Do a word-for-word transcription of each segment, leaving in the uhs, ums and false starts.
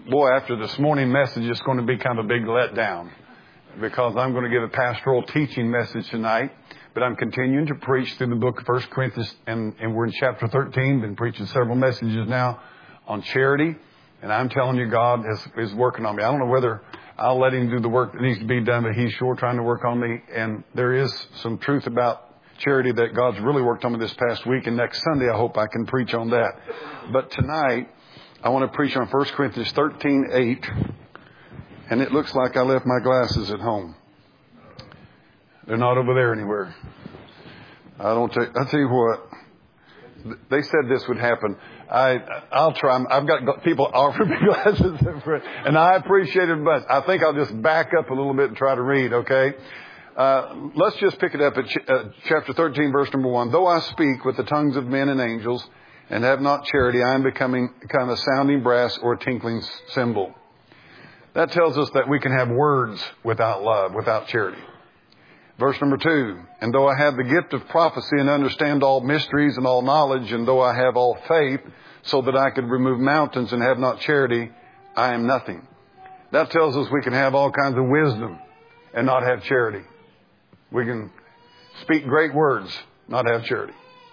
boy, after this morning message, it's going to be kind of a big letdown because I'm going to give a pastoral teaching message tonight. But I'm continuing to preach through the book of First Corinthians, and, and we're in chapter thirteen. Been preaching several messages now on charity. And I'm telling you, God is, is working on me. I don't know whether I'll let Him do the work that needs to be done, but He's sure trying to work on me. And there is some truth about charity that God's really worked on me this past week. And next Sunday, I hope I can preach on that. But tonight, I want to preach on First Corinthians thirteen eight. And it looks like I left my glasses at home. They're not over there anywhere. I don't take, I'll tell you what. They said this would happen. I, I'll try. I've got people offering me glasses, and I appreciate it much. I think I'll just back up a little bit and try to read, okay? Uh, let's just pick it up at ch- uh, chapter thirteen, verse number one. Though I speak with the tongues of men and angels and have not charity, I am becoming kind of a sounding brass or a tinkling cymbal. That tells us that we can have words without love, without charity. Verse number two, and though I have the gift of prophecy and understand all mysteries and all knowledge, and though I have all faith so that I could remove mountains and have not charity, I am nothing. That tells us we can have all kinds of wisdom and not have charity. We can speak great words, not have charity.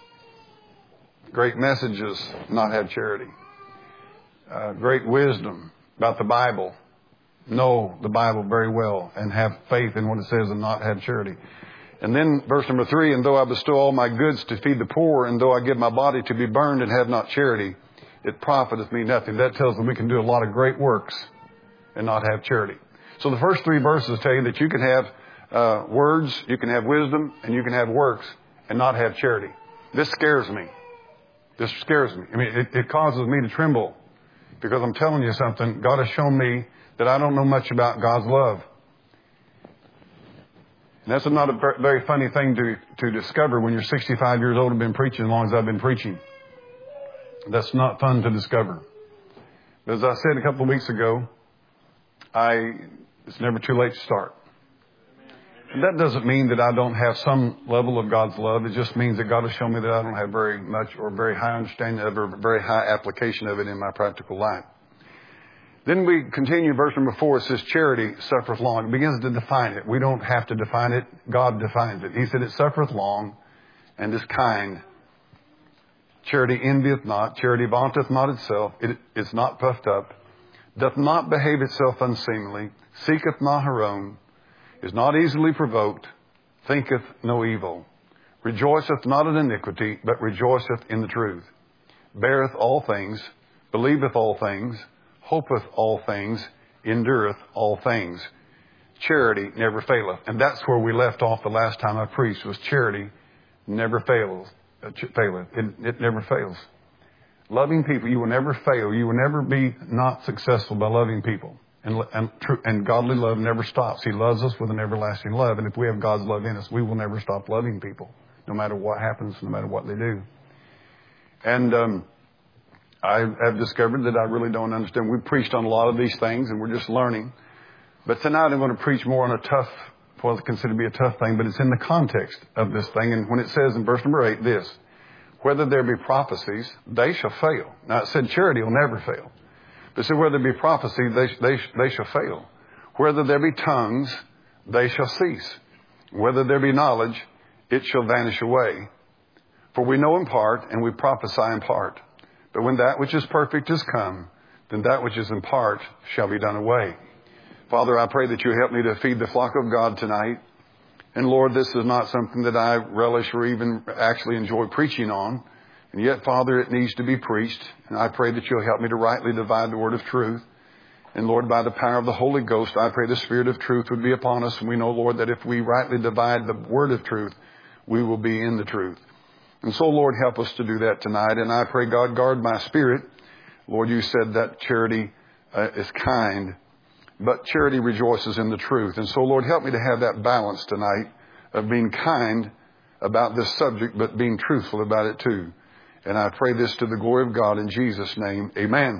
Great messages, not have charity. Uh, great wisdom about the Bible. Know the Bible very well and have faith in what it says and not have charity. And then verse number three, and though I bestow all my goods to feed the poor, and though I give my body to be burned and have not charity, it profiteth me nothing. That tells us we can do a lot of great works and not have charity. So the first three verses tell you that you can have uh, words, you can have wisdom, and you can have works and not have charity. This scares me. This scares me. I mean, it, it causes me to tremble because I'm telling you something. God has shown me that I don't know much about God's love. And that's not a very funny thing to, to discover when you're sixty-five years old and been preaching as long as I've been preaching. That's not fun to discover. But as I said a couple of weeks ago, I it's never too late to start. And that doesn't mean that I don't have some level of God's love. It just means that God has shown me that I don't have very much or very high understanding of it or very high application of it in my practical life. Then we continue, verse number four. It says, charity suffereth long. It begins to define it. We don't have to define it. God defines it. He said, it suffereth long and is kind. Charity envieth not. Charity vaunteth not itself. It is not puffed up. Doth not behave itself unseemly. Seeketh not her own. Is not easily provoked. Thinketh no evil. Rejoiceth not in iniquity, but rejoiceth in the truth. Beareth all things. Believeth all things. Hopeth all things, endureth all things. Charity never faileth. And that's where we left off the last time I preached, was charity never fails. Uh, faileth. It, it never fails. Loving people, you will never fail. You will never be not successful by loving people. And, and, and godly love never stops. He loves us with an everlasting love. And if we have God's love in us, we will never stop loving people, no matter what happens, no matter what they do. And um I have discovered that I really don't understand. We've preached on a lot of these things and we're just learning. But tonight I'm going to preach more on a tough, what I consider to be a tough thing, but it's in the context of this thing. And when it says in verse number eight, this, whether there be prophecies, they shall fail. Now it said charity will never fail. But it said whether there be prophecy, they, they, they shall fail. Whether there be tongues, they shall cease. Whether there be knowledge, it shall vanish away. For we know in part and we prophesy in part. But when that which is perfect is come, then that which is in part shall be done away. Father, I pray that you help me to feed the flock of God tonight. And Lord, this is not something that I relish or even actually enjoy preaching on. And yet, Father, it needs to be preached. And I pray that you'll help me to rightly divide the word of truth. And Lord, by the power of the Holy Ghost, I pray the Spirit of truth would be upon us. And we know, Lord, that if we rightly divide the word of truth, we will be in the truth. And so, Lord, help us to do that tonight. And I pray, God, guard my spirit. Lord, you said that charity uh, is kind, but charity rejoices in the truth. And so, Lord, help me to have that balance tonight of being kind about this subject, but being truthful about it too. And I pray this to the glory of God in Jesus' name. Amen.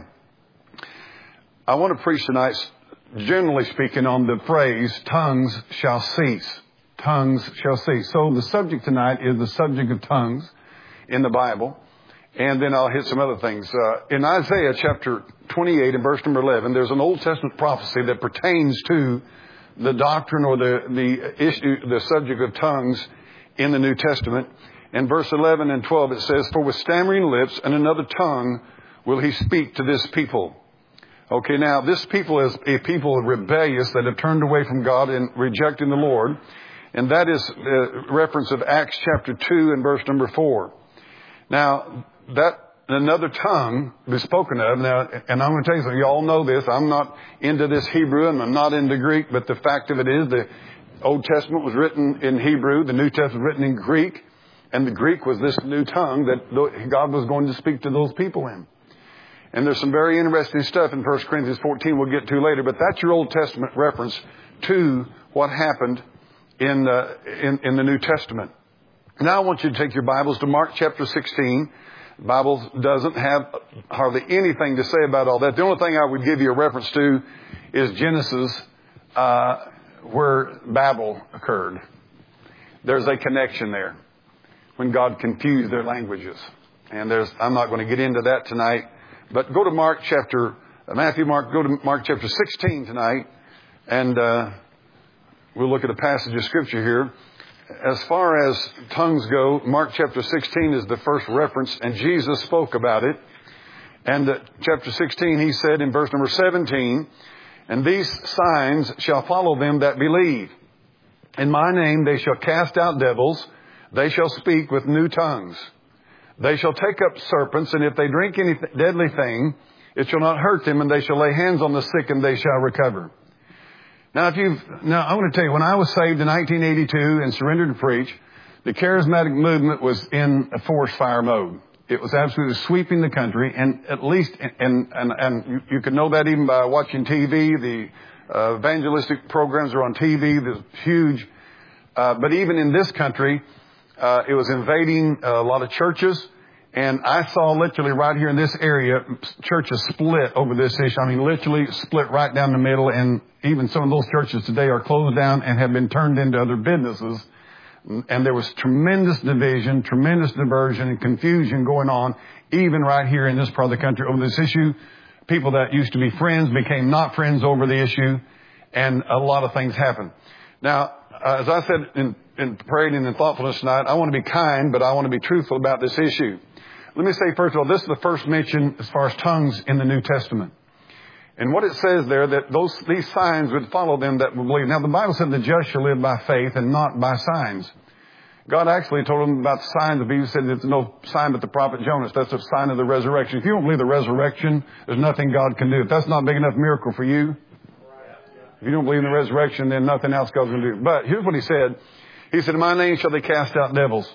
I want to preach tonight, generally speaking, on the phrase, tongues shall cease. Tongues shall cease. So the subject tonight is the subject of tongues in the Bible. And then I'll hit some other things. Uh, in Isaiah chapter twenty-eight and verse number eleven, there's an Old Testament prophecy that pertains to the doctrine or the, the issue, the subject of tongues in the New Testament. In verse eleven and twelve it says, "For with stammering lips and another tongue will he speak to this people." Okay, now this people is a people rebellious that have turned away from God and rejecting the Lord. And that is a reference of Acts chapter two and verse number four. Now, that another tongue is spoken of. Now, and I'm going to tell you something. You all know this. I'm not into this Hebrew and I'm not into Greek. But the fact of it is the Old Testament was written in Hebrew. The New Testament was written in Greek. And the Greek was this new tongue that God was going to speak to those people in. And there's some very interesting stuff in First Corinthians fourteen we'll get to later. But that's your Old Testament reference to what happened in, uh, in, in the New Testament. Now I want you to take your Bibles to Mark chapter sixteen. The Bible doesn't have hardly anything to say about all that. The only thing I would give you a reference to is Genesis, uh, where Babel occurred. There's a connection there when God confused their languages. And there's, I'm not going to get into that tonight. But go to Mark chapter, uh, Matthew, Mark, go to Mark chapter sixteen tonight. And uh, we'll look at a passage of Scripture here. As far as tongues go, Mark chapter sixteen is the first reference, and Jesus spoke about it. And uh, chapter sixteen, he said in verse number seventeen, "And these signs shall follow them that believe. In my name they shall cast out devils. They shall speak with new tongues. They shall take up serpents, and if they drink any deadly thing, it shall not hurt them, and they shall lay hands on the sick, and they shall recover." Now, if you've, now I want to tell you, when I was saved in nineteen eighty-two and surrendered to preach, the charismatic movement was in a forest fire mode. It was absolutely sweeping the country, and at least, and and and you, you can know that even by watching T V. The uh, evangelistic programs are on T V. There's huge, uh, but even in this country, uh, it was invading a lot of churches. And I saw literally right here in this area, churches split over this issue. I mean, literally split right down the middle. And even some of those churches today are closed down and have been turned into other businesses. And there was tremendous division, tremendous diversion and confusion going on, even right here in this part of the country over this issue. People that used to be friends became not friends over the issue. And a lot of things happened. Now, uh, as I said in, in praying and in thoughtfulness tonight, I want to be kind, but I want to be truthful about this issue. Let me say, first of all, this is the first mention as far as tongues in the New Testament. And what it says there, that those these signs would follow them that will believe. Now, the Bible said the just shall live by faith and not by signs. God actually told them about the signs. The Bible said there's no sign but the prophet Jonas. That's a sign of the resurrection. If you don't believe the resurrection, there's nothing God can do. If that's not a big enough miracle for you, if you don't believe in the resurrection, then nothing else God's going to do. But here's what he said. He said, "In my name shall they cast out devils."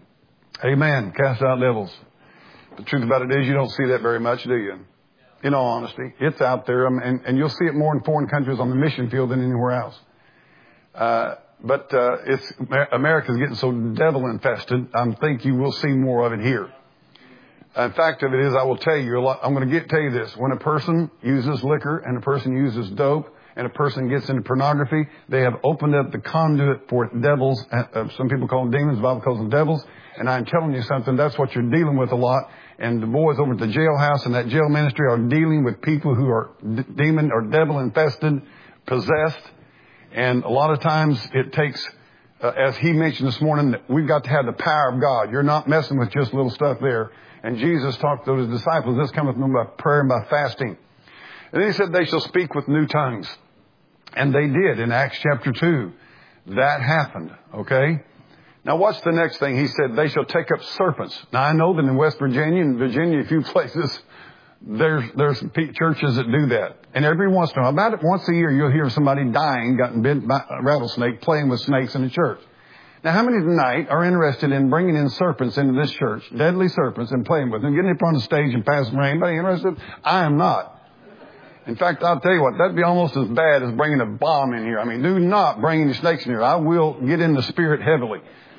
Amen. Cast out devils. The truth about it is you don't see that very much, do you? In all honesty. It's out there, and, and you'll see it more in foreign countries on the mission field than anywhere else. Uh, but uh, it's America's getting so devil-infested, I think you will see more of it here. In fact of it is, I will tell you, a lot, I'm going to get tell you this. When a person uses liquor and a person uses dope and a person gets into pornography, they have opened up the conduit for devils. Uh, some people call them demons, the Bible calls them devils. And I'm telling you something, that's what you're dealing with a lot. And the boys over at the jailhouse and that jail ministry are dealing with people who are d- demon or devil infested, possessed. And a lot of times it takes, uh, as he mentioned this morning, that we've got to have the power of God. You're not messing with just little stuff there. And Jesus talked to his disciples, this cometh from by prayer and by fasting. And then he said, they shall speak with new tongues. And they did in Acts chapter two. That happened, okay? Now watch the next thing. He said, they shall take up serpents. Now I know that in West Virginia and Virginia, a few places, there's there's churches that do that. And every once in a while, about it once a year, you'll hear somebody dying, gotten bit by a rattlesnake, playing with snakes in the church. Now how many tonight are interested in bringing in serpents into this church, deadly serpents, and playing with them, getting up on the stage and passing them around? Anybody interested? I am not. In fact, I'll tell you what, that'd be almost as bad as bringing a bomb in here. I mean, do not bring any snakes in here. I will get in the spirit heavily.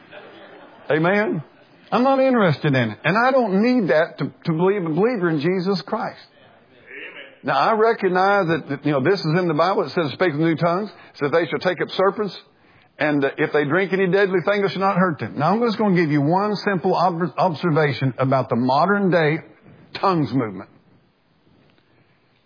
Amen? I'm not interested in it. And I don't need that to, to believe a believer in Jesus Christ. Amen. Now, I recognize that, that, you know, this is in the Bible. It says, speak with new tongues. It says they shall take up serpents. And uh, if they drink any deadly thing, it shall not hurt them. Now, I'm just going to give you one simple ob- observation about the modern day tongues movement.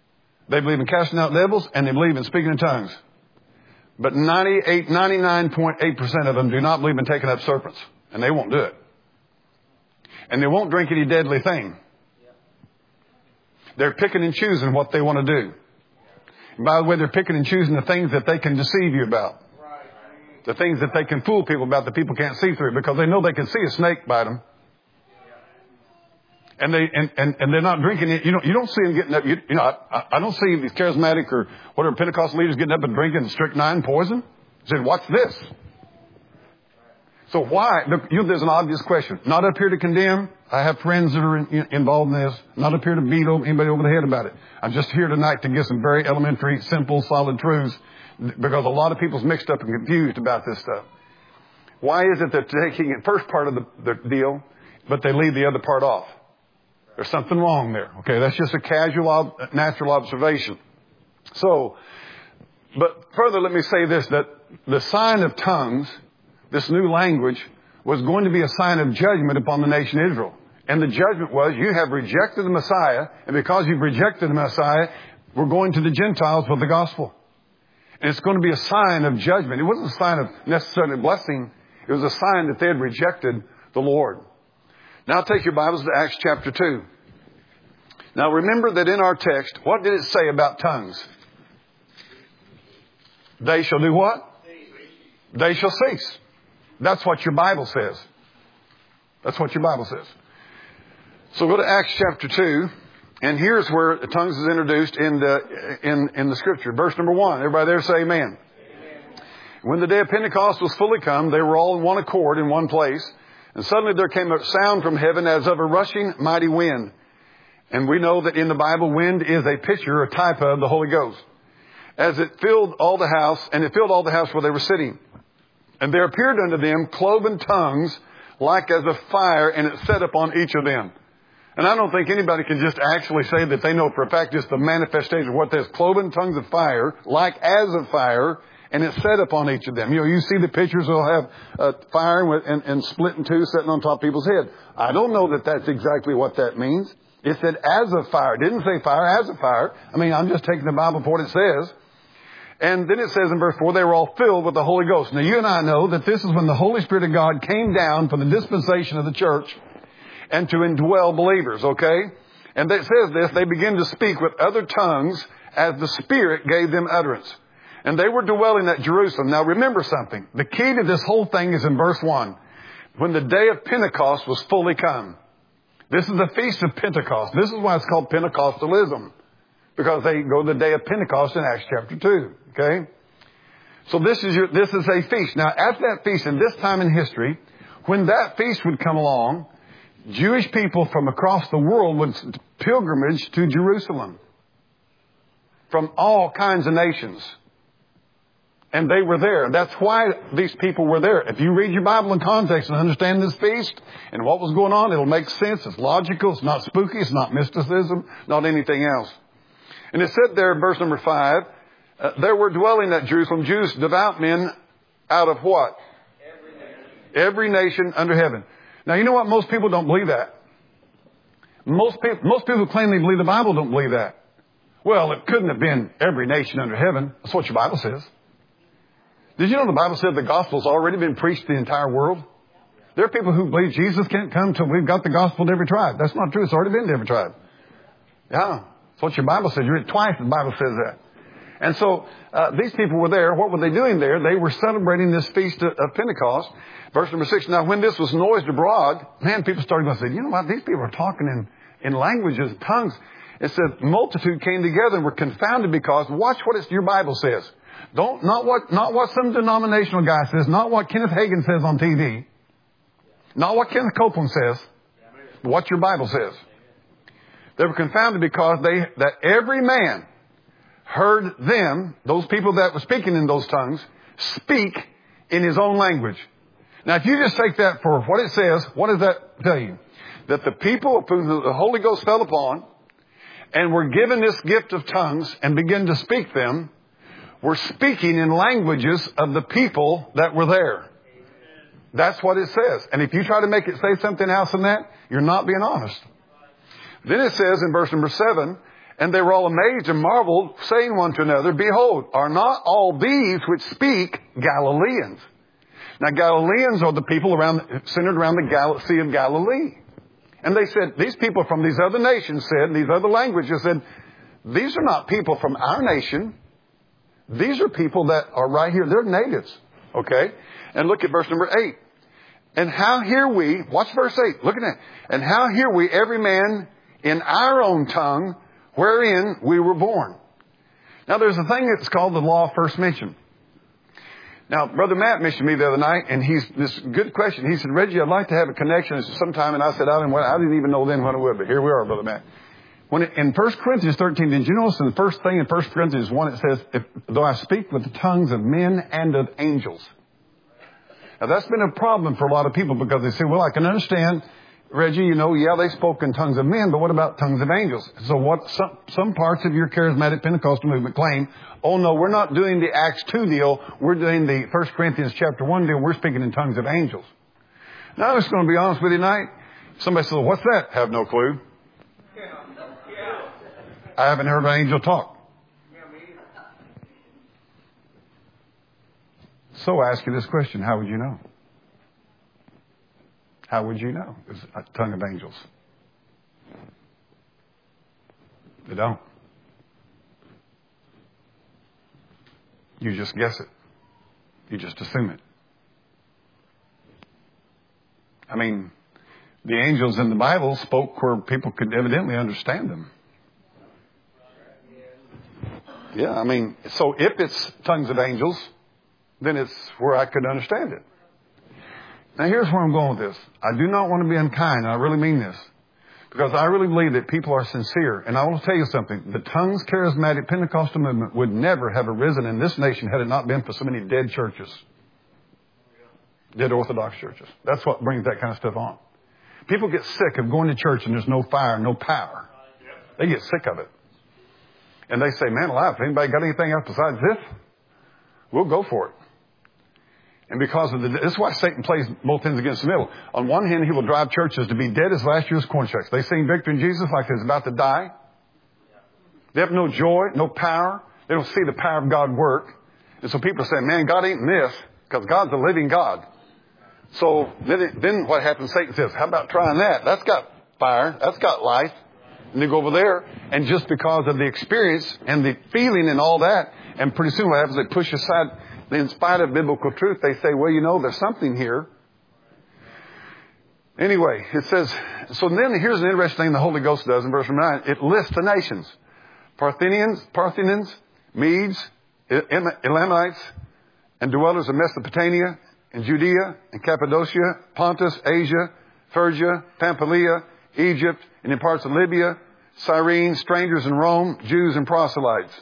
They believe in casting out devils, and they believe in speaking in tongues. But ninety-eight, ninety-nine point eight percent of them do not believe in taking up serpents. And they won't do it. And they won't drink any deadly thing. They're picking and choosing what they want to do. And by the way, they're picking and choosing the things that they can deceive you about. The things that they can fool people about that people can't see through, because they know they can see a snake bite them. And they and, and, and they're not drinking it. You don't you don't see them getting up. You, you know, I, I don't see these charismatic or whatever Pentecostal leaders getting up and drinking strychnine poison. I said, what's this? So why? Look, you know, there's an obvious question. Not up here to condemn. I have friends that are in, in, involved in this. Not up here to beat anybody over the head about it. I'm just here tonight to give some very elementary, simple, solid truths, because a lot of people's mixed up and confused about this stuff. Why is it that they're taking the first part of the, the deal, but they leave the other part off? There's something wrong there. Okay, that's just a casual, ob- natural observation. So, but further, let me say this, that the sign of tongues, this new language, was going to be a sign of judgment upon the nation Israel. And the judgment was, you have rejected the Messiah, and because you've rejected the Messiah, we're going to the Gentiles with the gospel. And it's going to be a sign of judgment. It wasn't a sign of necessarily blessing. It was a sign that they had rejected the Lord. Now take your Bibles to Acts chapter two. Now remember that in our text, what did it say about tongues? They shall do what? They shall cease. That's what your Bible says. That's what your Bible says. So go to Acts chapter two, and here's where the tongues is introduced in the in, in the Scripture. Verse number one. Everybody there say amen. Amen. When the day of Pentecost was fully come, they were all in one accord in one place. And suddenly there came a sound from heaven as of a rushing mighty wind. And we know that in the Bible, wind is a picture, a type of the Holy Ghost. As it filled all the house, and it filled all the house where they were sitting. And there appeared unto them cloven tongues like as of fire, and it set upon each of them. And I don't think anybody can just actually say that they know for a fact just the manifestation of what there's cloven tongues of fire, like as of fire, and it's set upon each of them. You know, you see the pictures, they'll have uh, fire with, and, and split in two sitting on top of people's head. I don't know that that's exactly what that means. It said as of fire. It didn't say fire, as of fire. I mean, I'm just taking the Bible for what it says. And then it says in verse four, they were all filled with the Holy Ghost. Now you and I know that this is when the Holy Spirit of God came down for the dispensation of the church and to indwell believers, okay? And it says this, they began to speak with other tongues as the Spirit gave them utterance. And they were dwelling at Jerusalem. Now remember something. The key to this whole thing is in verse one. When the day of Pentecost was fully come. This is the feast of Pentecost. This is why it's called Pentecostalism. Because they go to the day of Pentecost in Acts chapter two. Okay? So this is your, this is a feast. Now at that feast, in this time in history, when that feast would come along, Jewish people from across the world would pilgrimage to Jerusalem. From all kinds of nations. And they were there. That's why these people were there. If you read your Bible in context and understand this feast and what was going on, it'll make sense. It's logical. It's not spooky. It's not mysticism. Not anything else. And it said there in verse number five, uh, there were dwelling at Jerusalem Jews, devout men out of what? Every nation. Every nation under heaven. Now, you know what? Most people don't believe that. Most people, most people who claim they believe the Bible don't believe that. Well, it couldn't have been every nation under heaven. That's what your Bible says. Did you know the Bible said the gospel's already been preached to the entire world? There are people who believe Jesus can't come till we've got the gospel to every tribe. That's not true. It's already been to every tribe. Yeah. That's what your Bible says. You read it twice, the Bible says that. And so uh, these people were there. What were they doing there? They were celebrating this feast of, of Pentecost. Verse number six. Now, when this was noised abroad, man, people started to say, you know what? These people are talking in, in languages, tongues. It said multitude came together and were confounded because, watch what it's, your Bible says. Don't, not what, not what some denominational guy says, not what Kenneth Hagin says on T V, not what Kenneth Copeland says, but what your Bible says. They were confounded because they, that every man heard them, those people that were speaking in those tongues, speak in his own language. Now, if you just take that for what it says, what does that tell you? That the people whom the Holy Ghost fell upon and were given this gift of tongues and began to speak them, were speaking in languages of the people that were there. That's what it says. And if you try to make it say something else than that, you're not being honest. Then it says in verse number seven, And they were all amazed and marveled, saying one to another, Behold, are not all these which speak Galileans? Now, Galileans are the people around, centered around the Gal- Sea of Galilee. And they said, these people from these other nations said, these other languages said, these are not people from our nation. These are people that are right here. They're natives. Okay? And look at verse number eight. And how hear we, watch verse eight, look at that. And how hear we every man in our own tongue wherein we were born. Now there's a thing that's called the law of first mention. Now, Brother Matt mentioned me the other night, and he's this good question. He said, Reggie, I'd like to have a connection sometime. And I said, I didn't, I didn't even know then what it would, but here we are, Brother Matt. When it, in First Corinthians thirteen, did you notice in the first thing in First Corinthians one, it says, if, though I speak with the tongues of men and of angels. Now, that's been a problem for a lot of people because they say, well, I can understand, Reggie, you know, yeah, they spoke in tongues of men, but what about tongues of angels? So what some, some parts of your charismatic Pentecostal movement claim, oh, no, we're not doing the Acts two deal. We're doing the First Corinthians chapter one deal. We're speaking in tongues of angels. Now, I'm just going to be honest with you tonight. Somebody says, well, what's that? I have no clue. I haven't heard an angel talk. So I ask you this question. How would you know? How would you know? It's a tongue of angels. They don't. You just guess it. You just assume it. I mean, the angels in the Bible spoke where people could evidently understand them. Yeah, I mean, so if it's tongues of angels, then it's where I could understand it. Now, here's where I'm going with this. I do not want to be unkind. I really mean this. Because I really believe that people are sincere. And I want to tell you something. The tongues charismatic Pentecostal movement would never have arisen in this nation had it not been for so many dead churches. Dead Orthodox churches. That's what brings that kind of stuff on. People get sick of going to church and there's no fire, no power. They get sick of it. And they say, man alive, if anybody got anything else besides this, we'll go for it. And because of the, this is why Satan plays both ends against the middle. On one hand, he will drive churches to be dead as last year's corn shucks. They sing victory in Jesus like they're about to die. They have no joy, no power. They don't see the power of God work. And so people say, man, God ain't in this because God's a living God. So then, it, then what happens? Satan says, how about trying that? That's got fire. That's got life. And they go over there. And just because of the experience and the feeling and all that, and pretty soon what happens, they push aside. In spite of biblical truth, they say, well, you know, there's something here. Anyway, it says, so then here's an interesting thing the Holy Ghost does in verse nine. It lists the nations. Parthians, Parthians, Medes, Elamites, and dwellers of Mesopotamia, and Judea, and Cappadocia, Pontus, Asia, Phrygia, Pamphylia, Egypt, and in parts of Libya, Cyrene, strangers in Rome, Jews and proselytes.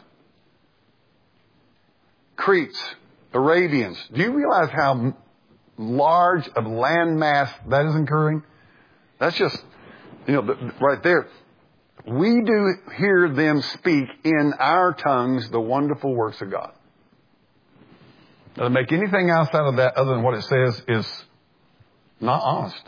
Cretes, Arabians. Do you realize how large of land mass that is incurring? That's just, you know, right there. We do hear them speak in our tongues the wonderful works of God. Now, to make anything outside of that other than what it says is not honest.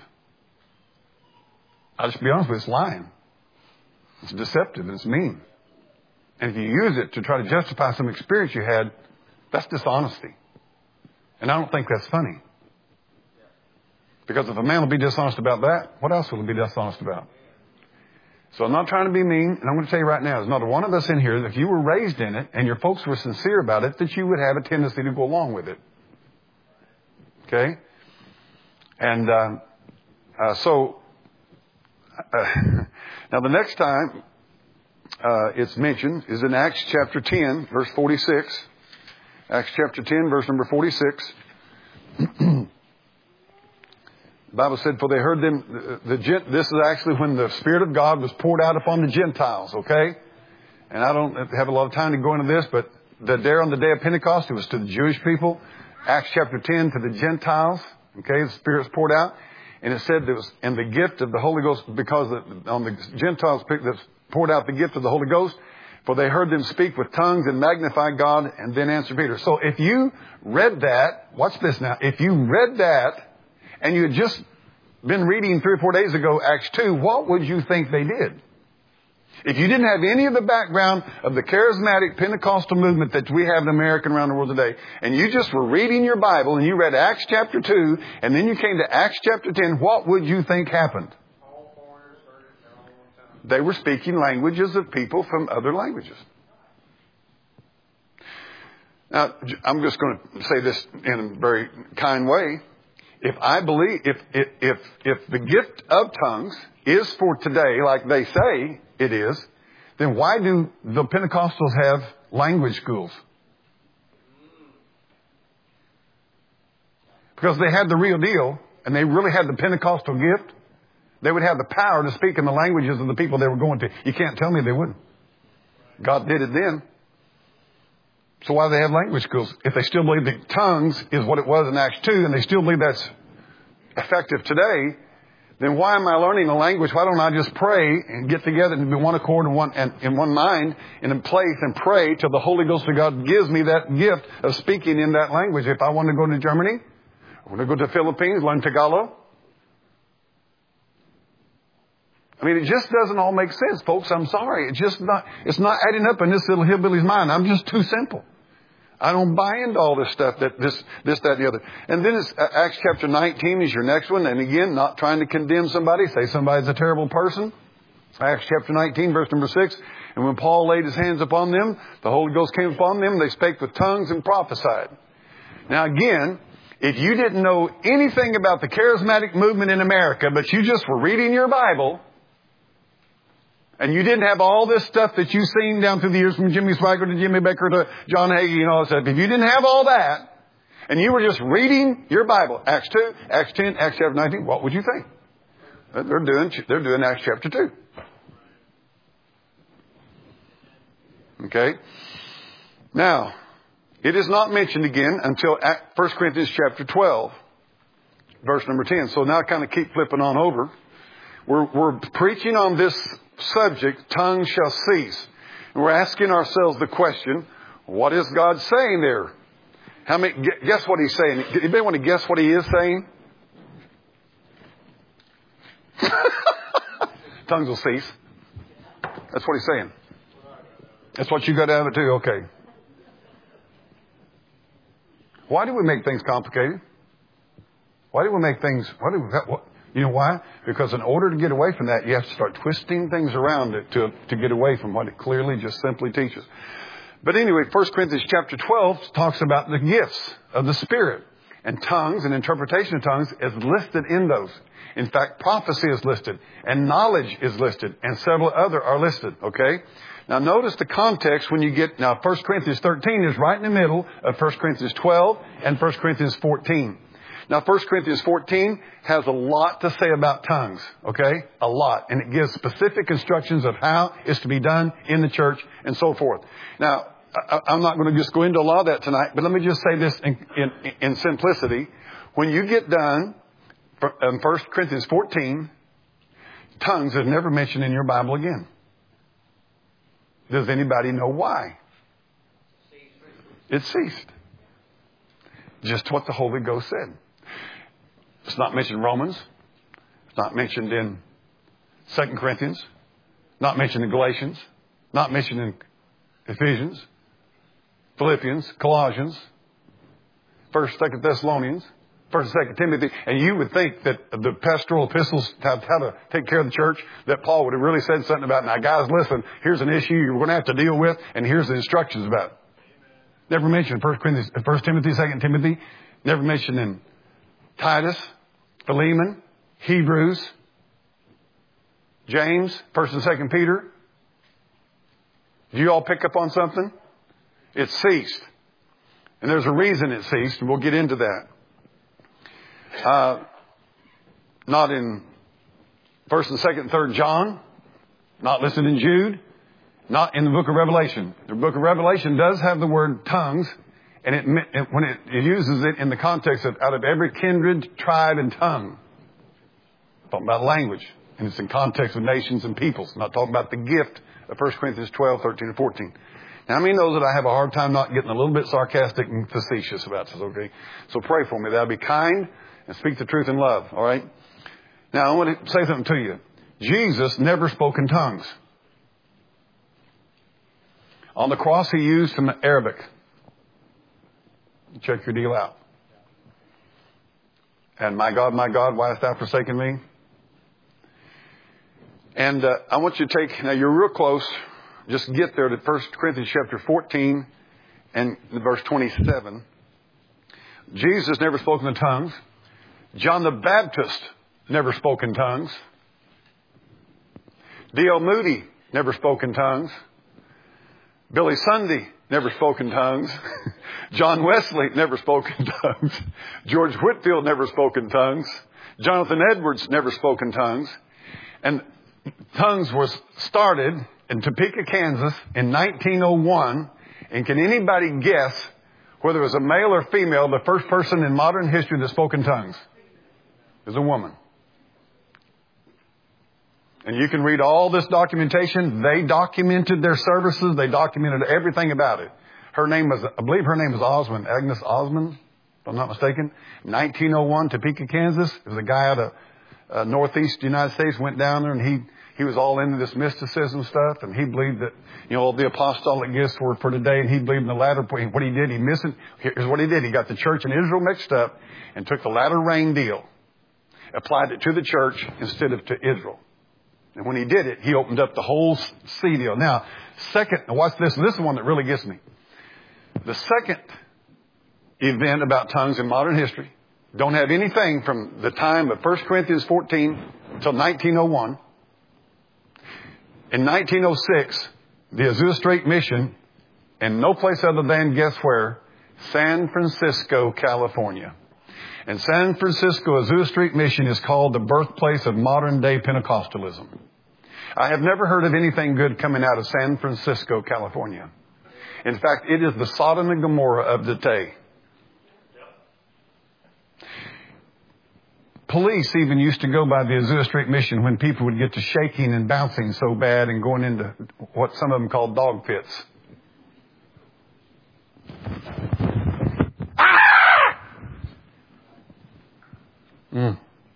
I'll just be honest with you, it's lying. It's deceptive and it's mean. And if you use it to try to justify some experience you had, that's dishonesty. And I don't think that's funny. Because if a man will be dishonest about that, what else will he be dishonest about? So I'm not trying to be mean, and I'm going to tell you right now, there's not one of us in here that if you were raised in it and your folks were sincere about it, that you would have a tendency to go along with it. Okay? And uh, uh, so, uh, now the next time uh, it's mentioned is in Acts chapter ten, verse forty-six. Acts chapter ten, verse number forty-six. The Bible said, for they heard them, the, the this is actually when the Spirit of God was poured out upon the Gentiles, okay? And I don't have a lot of time to go into this, but the, there on the day of Pentecost, it was to the Jewish people. Acts chapter ten, to the Gentiles, okay? The Spirit's poured out. And it said there was, and the gift of the Holy Ghost, because the, on the Gentiles that poured out the gift of the Holy Ghost, for they heard them speak with tongues and magnify God, and then answer Peter. So if you read that, watch this now. If you read that, and you had just been reading three or four days ago, Acts two, what would you think they did? If you didn't have any of the background of the charismatic Pentecostal movement that we have in America and around the world today, and you just were reading your Bible and you read Acts chapter two, and then you came to Acts chapter ten, what would you think happened? They were speaking languages of people from other languages. Now, I'm just going to say this in a very kind way. If I believe, if, if, if, if the gift of tongues is for today, like they say it is, then why do the Pentecostals have language schools? Because they had the real deal, and they really had the Pentecostal gift. They would have the power to speak in the languages of the people they were going to. You can't tell me they wouldn't. God did it then. So why do they have language schools? If they still believe that tongues is what it was in Acts two, and they still believe that's effective today, then why am I learning a language? Why don't I just pray and get together and be one accord and one and in one mind in a place and pray till the Holy Ghost of God gives me that gift of speaking in that language? If I want to go to Germany, I want to go to the Philippines, learn Tagalog. I mean, it just doesn't all make sense, folks. I'm sorry. It's just not, it's not adding up in this little hillbilly's mind. I'm just too simple. I don't buy into all this stuff, that this, this, that, and the other. And then it's, uh, Acts chapter nineteen is your next one. And again, not trying to condemn somebody, say somebody's a terrible person. Acts chapter nineteen, verse number six. And when Paul laid his hands upon them, the Holy Ghost came upon them. They spake with tongues and prophesied. Now again, if you didn't know anything about the charismatic movement in America, but you just were reading your Bible, and you didn't have all this stuff that you've seen down through the years from Jimmy Swaggart to Jimmy Baker to John Hagee and all that stuff. If you didn't have all that, and you were just reading your Bible, Acts two, Acts ten, Acts chapter nineteen, what would you think? They're doing, they're doing Acts chapter two. Okay? Now, it is not mentioned again until First Corinthians chapter twelve, verse number ten. So now kind of keep flipping on over. We're, we're preaching on this subject, tongues shall cease. And we're asking ourselves the question, what is God saying there? How many, guess what he's saying? Anybody want to guess what he is saying? Tongues will cease. That's what he's saying. That's what you got out of it too? Okay. Why do we make things complicated? Why do we make things, why do we, what, you know why? Because in order to get away from that, you have to start twisting things around it to, to get away from what it clearly just simply teaches. But anyway, First Corinthians chapter twelve talks about the gifts of the Spirit. And tongues and interpretation of tongues is listed in those. In fact, prophecy is listed. And knowledge is listed. And several other are listed. Okay? Now notice the context when you get, now First Corinthians thirteen is right in the middle of First Corinthians twelve and First Corinthians fourteen. Now, First Corinthians fourteen has a lot to say about tongues, okay? A lot. And it gives specific instructions of how it's to be done in the church and so forth. Now, I'm not going to just go into a lot of that tonight, but let me just say this in, in, in simplicity. When you get done in First Corinthians fourteen, tongues is never mentioned in your Bible again. Does anybody know why? It ceased. Just what the Holy Ghost said. It's not mentioned in Romans. It's not mentioned in Second Corinthians. Not mentioned in Galatians. Not mentioned in Ephesians, Philippians, Colossians, First, Second Thessalonians, First and Second Timothy. And you would think that the pastoral epistles have how to take care of the church, that Paul would have really said something about, now guys, listen, here's an issue you're going to have to deal with, and here's the instructions about it. Never mentioned in First Corinthians, First Timothy, Second Timothy. Never mentioned in Titus, Philemon, Hebrews, James, First and Second Peter. Do you all pick up on something? It ceased. And there's a reason it ceased, and we'll get into that. Uh, not in First and Second and Third John. Not listed in Jude. Not in the book of Revelation. The book of Revelation does have the word tongues, and it, it when it, it uses it in the context of out of every kindred, tribe, and tongue. Talking about language, and it's in context of nations and peoples. I'm not talking about the gift of First Corinthians twelve, thirteen, and fourteen. Now, how many knows that I have a hard time not getting a little bit sarcastic and facetious about this, okay? So pray for me that I'll be kind and speak the truth in love, all right? Now, I want to say something to you. Jesus never spoke in tongues. On the cross, he used some Arabic. Check your deal out. And my God, my God, why hast thou forsaken me? And uh, I want you to take, now you're real close, just get there to First Corinthians chapter fourteen and verse twenty-seven. Jesus never spoke in tongues. John the Baptist never spoke in tongues. D L Moody never spoke in tongues. Billy Sunday never spoke in tongues. John Wesley never spoke in tongues. George Whitefield never spoke in tongues. Jonathan Edwards never spoke in tongues. And tongues was started in Topeka, Kansas in nineteen oh one. And can anybody guess whether it was a male or female, the first person in modern history that spoke in tongues? It was a woman. And you can read all this documentation. They documented their services. They documented everything about it. Her name was, I believe her name was Osmond, Agnes Osmond, if I'm not mistaken. nineteen oh one, Topeka, Kansas. It was a guy out of uh, northeast United States, went down there, and he, he was all into this mysticism stuff, and he believed that, you know, all the apostolic gifts were for today, and he believed in the latter point. What he did, he missed it. Here's what he did. He got the church and Israel mixed up and took the latter rain deal, applied it to the church instead of to Israel. And when he did it, he opened up the whole sea deal. Now, second, now watch this. And this is the one that really gets me. The second event about tongues in modern history, don't have anything from the time of First Corinthians fourteen until nineteen oh one. In nineteen oh six, the Azusa Street Mission, and no place other than, guess where? San Francisco, California. And San Francisco Azusa Street Mission is called the birthplace of modern day Pentecostalism. I have never heard of anything good coming out of San Francisco, California. In fact, it is the Sodom and Gomorrah of the day. Police even used to go by the Azusa Street Mission when people would get to shaking and bouncing so bad and going into what some of them called dog pits. Mm.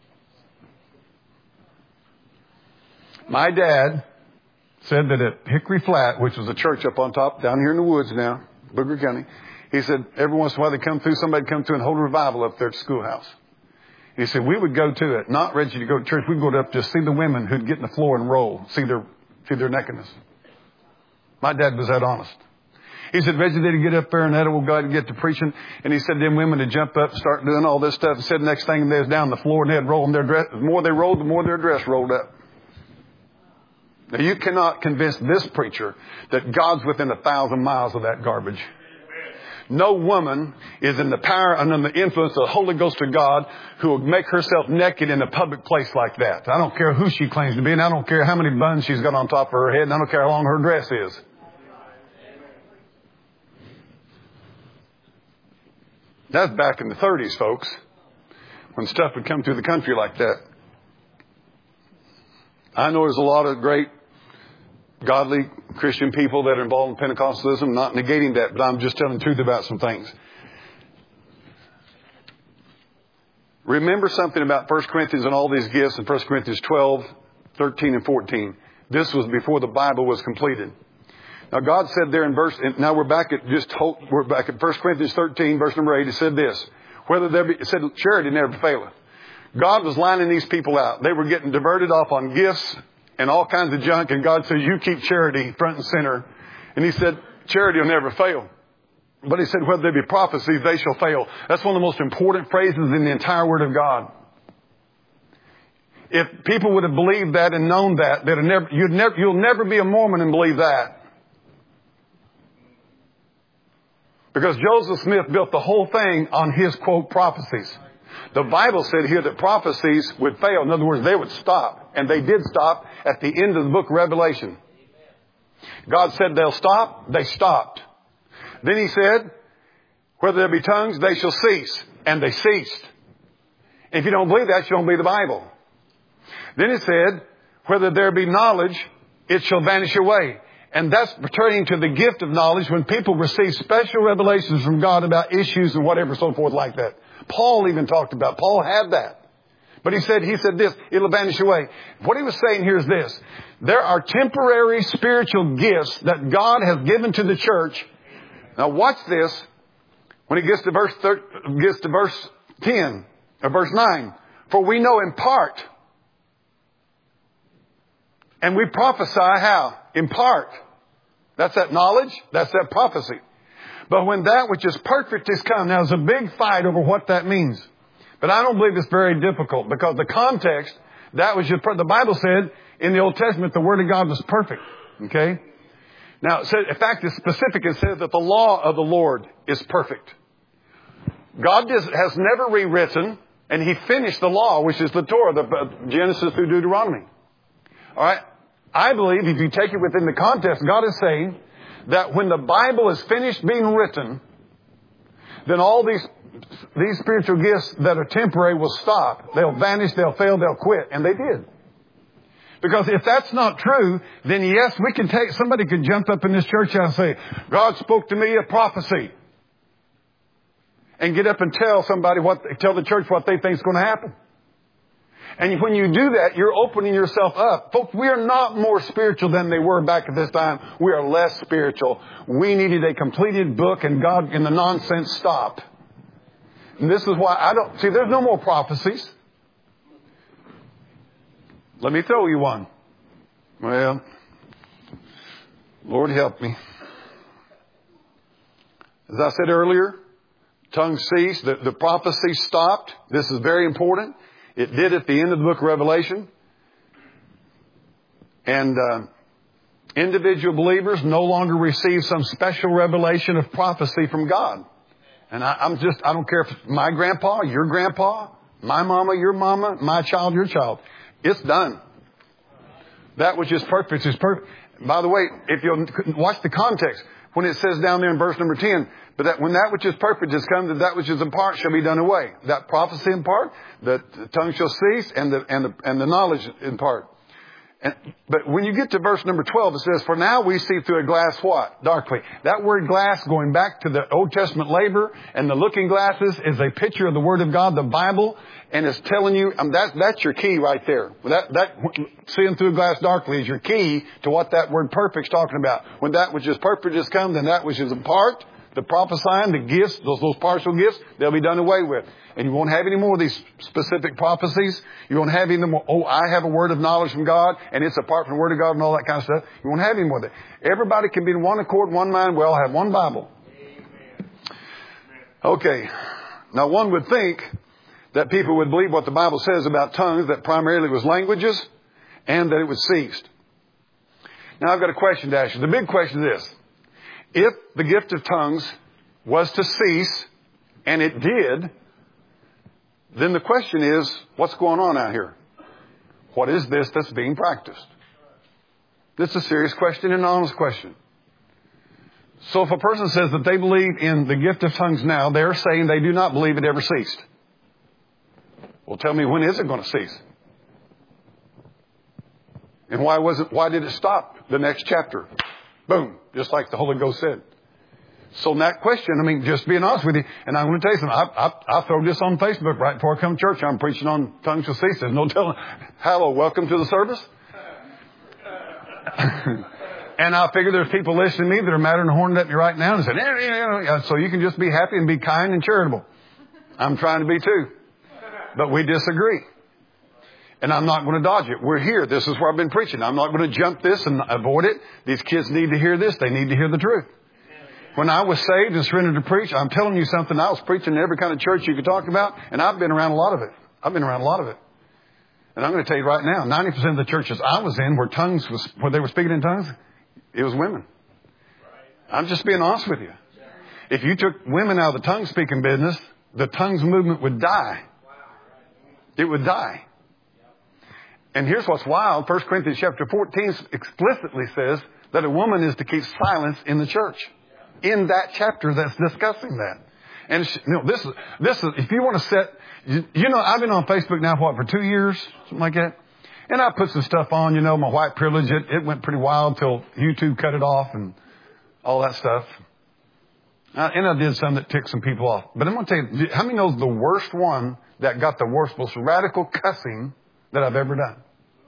My dad said that at Hickory Flat, which was a church up on top down here in the woods now, Booker County, he said every once in a while they come through, somebody come through and hold a revival up there at the schoolhouse. He said we would go to it, not ready to go to church. We'd go up to see the women who'd get in the floor and roll, see their see their nakedness. My dad was that honest. He said, Reggie, they'd get up there and that old guy would get to preaching. And he said, them women would jump up and start doing all this stuff. He said, next thing they was down the floor and they'd roll in their dress. The more they rolled, the more their dress rolled up. Now, you cannot convince this preacher that God's within a thousand miles of that garbage. No woman is in the power and in the influence of the Holy Ghost of God who will make herself naked in a public place like that. I don't care who she claims to be, and I don't care how many buns she's got on top of her head, and I don't care how long her dress is. That's back in the thirties, folks, when stuff would come through the country like that. I know there's a lot of great, godly Christian people that are involved in Pentecostalism, not negating that, but I'm just telling the truth about some things. Remember something about First Corinthians and all these gifts in First Corinthians twelve, thirteen, and fourteen. This was before the Bible was completed. Now, God said there in verse, and now we're back at just, we're back at First Corinthians thirteen, verse number eight. It said this, whether there be, it said, charity never faileth. God was lining these people out. They were getting diverted off on gifts and all kinds of junk. And God said, you keep charity front and center. And he said, charity will never fail. But he said, whether there be prophecies, they shall fail. That's one of the most important phrases in the entire Word of God. If people would have believed that and known that, they'd have never, you'd never, you'll never be a Mormon and believe that. Because Joseph Smith built the whole thing on his, quote, prophecies. The Bible said here that prophecies would fail. In other words, they would stop. And they did stop at the end of the book of Revelation. God said they'll stop. They stopped. Then he said, whether there be tongues, they shall cease. And they ceased. If you don't believe that, you don't believe the Bible. Then it said, whether there be knowledge, it shall vanish away. And that's pertaining to the gift of knowledge when people receive special revelations from God about issues and whatever, so forth like that. Paul even talked about, Paul had that. But he said, he said this, it'll vanish away. What he was saying here is this. There are temporary spiritual gifts that God has given to the church. Now watch this. When he gets to verse, thir- gets to verse ten, or verse nine. For we know in part. And we prophesy how? In part. That's that knowledge. That's that prophecy. But when that which is perfect is come. Now there's a big fight over what that means. But I don't believe it's very difficult because the context, that was just, the Bible said in the Old Testament, the Word of God was perfect. Okay? Now, it said, in fact, it's specific. It says that the law of the Lord is perfect. God does, has never rewritten, and He finished the law, which is the Torah, the Genesis through Deuteronomy. All right? I believe if you take it within the context, God is saying that when the Bible is finished being written, then all these these spiritual gifts that are temporary will stop. They'll vanish, they'll fail, they'll quit. And they did. Because if that's not true, then yes, we can take, somebody could jump up in this church and say, God spoke to me a prophecy. And get up and tell somebody what, tell the church what they think is going to happen. And when you do that, you're opening yourself up. Folks, we are not more spiritual than they were back at this time. We are less spiritual. We needed a completed book, and God, and the nonsense stopped. And this is why I don't, see, there's no more prophecies. Let me throw you one. Well, Lord help me. As I said earlier, tongues ceased, the, the prophecy stopped. This is very important. It did at the end of the book of Revelation. And uh, individual believers no longer receive some special revelation of prophecy from God. And I, I'm just, I don't care if it's my grandpa, your grandpa, my mama, your mama, my child, your child. It's done. That which is perfect is perfect. By the way, if you'll watch the context, when it says down there in verse number ten, but that when that which is perfect is come, that that which is in part shall be done away. That prophecy in part, the tongue shall cease, and the and the and the knowledge in part. And, but when you get to verse number twelve, it says, for now we see through a glass what? Darkly. That word glass, going back to the Old Testament laver and the looking glasses, is a picture of the Word of God, the Bible, and it's telling you, um, that, that's your key right there. That, that, seeing through a glass darkly is your key to what that word perfect is talking about. When that which is perfect has come, then that which is in part, the prophesying, the gifts, those, those partial gifts, they'll be done away with. And you won't have any more of these specific prophecies. You won't have any more, oh, I have a word of knowledge from God, and it's apart from the Word of God and all that kind of stuff. You won't have any more of that. Everybody can be in one accord, one mind. We all have one Bible. Okay. Now, one would think that people would believe what the Bible says about tongues, that primarily it was languages, and that it was ceased. Now, I've got a question to ask you. The big question is this. If the gift of tongues was to cease, and it did, then the question is, what's going on out here? What is this that's being practiced? This is a serious question and an honest question. So if a person says that they believe in the gift of tongues now, they're saying they do not believe it ever ceased. Well, tell me, when is it going to cease? And why was it, why did it stop the next chapter? Boom. Just like the Holy Ghost said. So in that question, I mean, just being honest with you, and I'm going to tell you something. I, I, I throw this on Facebook right before I come to church. I'm preaching on tongues shall cease. There's no telling. Hello, welcome to the service. And I figure there's people listening to me that are mad and horned at me right now and saying, eh, eh, eh. So you can just be happy and be kind and charitable. I'm trying to be too. But we disagree. And I'm not going to dodge it. We're here. This is where I've been preaching. I'm not going to jump this and avoid it. These kids need to hear this. They need to hear the truth. When I was saved and surrendered to preach, I'm telling you something. I was preaching in every kind of church you could talk about, and I've been around a lot of it. I've been around a lot of it. And I'm going to tell you right now, ninety percent of the churches I was in where tongues was, where they were speaking in tongues, it was women. I'm just being honest with you. If you took women out of the tongue speaking business, the tongues movement would die. It would die. And here's what's wild. First Corinthians chapter fourteen explicitly says that a woman is to keep silence in the church. In that chapter that's discussing that. And you know, this is, this is, if you want to set, you, you know, I've been on Facebook now, what, for two years? Something like that. And I put some stuff on, you know, my white privilege. It, it went pretty wild till YouTube cut it off and all that stuff. Uh, and I did some that ticked some people off. But I'm going to tell you, how many knows the worst one that got the worst, most radical cussing that I've ever done?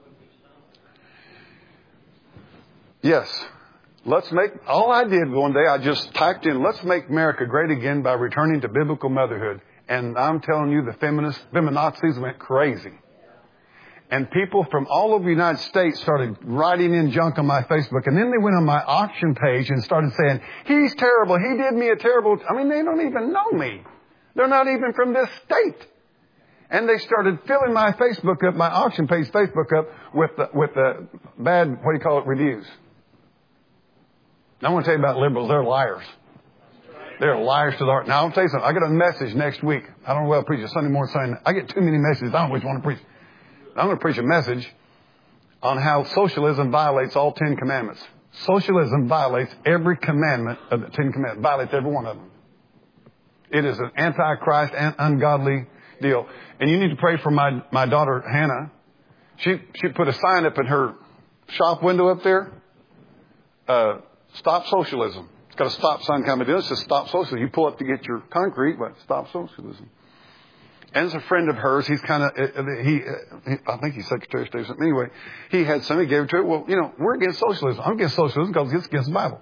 Yes. Let's make, all I did one day, I just typed in, let's make America great again by returning to biblical motherhood. And I'm telling you, the feminists, feminazis went crazy. And people from all over the United States started writing in junk on my Facebook. And then they went on my auction page and started saying, he's terrible. He did me a terrible... I mean, they don't even know me. They're not even from this state. And they started filling my Facebook up, my auction page Facebook up with the, with the bad, what do you call it, reviews. I want to tell you about liberals. They're liars. They're liars to the heart. Now, I'll tell you something. I get a message next week. I don't know what I'll preach a Sunday morning saying. I get too many messages. I don't always want to preach. I'm going to preach a message on how socialism violates all Ten Commandments. Socialism violates every commandment of the Ten Commandments. Violates every one of them. It is an antichrist and ungodly deal. And you need to pray for my, my daughter, Hannah. She, she put a sign up in her shop window up there. Uh, stop socialism. It's got a stop sign coming down. It says stop socialism. You pull up to get your concrete, but stop socialism. And as a friend of hers, he's kind of, he, he, I think he's Secretary of State or something. Anyway, he had some, he gave it to her. Well, you know, we're against socialism. I'm against socialism because it's against the Bible.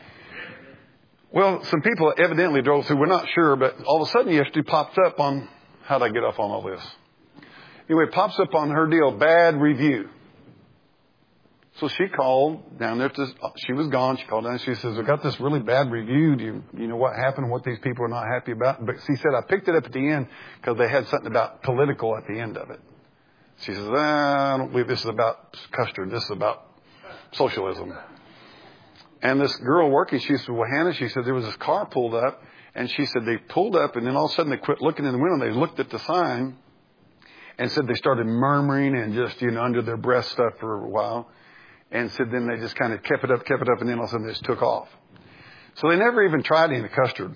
Well, some people evidently drove through. We're not sure, but all of a sudden yesterday popped up on, how did I get off on all this? Anyway, it pops up on her deal, bad review. So she called down there. To, she was gone. She called down and she says, I got this really bad review. Do you, you know what happened, what these people are not happy about? But she said, I picked it up at the end because they had something about political at the end of it. She says, ah, I don't believe this is about custard. This is about socialism. And this girl working, she said, well, Hannah, she said, there was this car pulled up. And she said, they pulled up and then all of a sudden they quit looking in the window. They looked at the sign and said they started murmuring and just, you know, under their breath stuff for a while. And said then they just kind of kept it up, kept it up, and then all of a sudden they just took off. So they never even tried any custard.